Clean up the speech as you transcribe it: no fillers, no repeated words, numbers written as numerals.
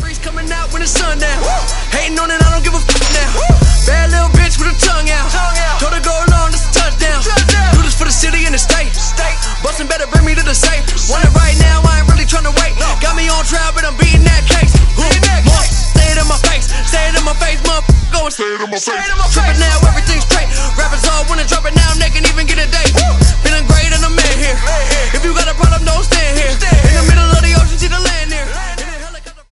Breeze coming out when the sun down. Hating on it, I don't give a f now. Bad little bitch with a tongue out. Told her go along, this a touchdown. Do this for the city and the state. Bustin' better bring me to the safe. Want it right now, I ain't really tryna wait. Got me on trial, but I'm beating that case. Say it in my face, motherfucker, go and say it in my face.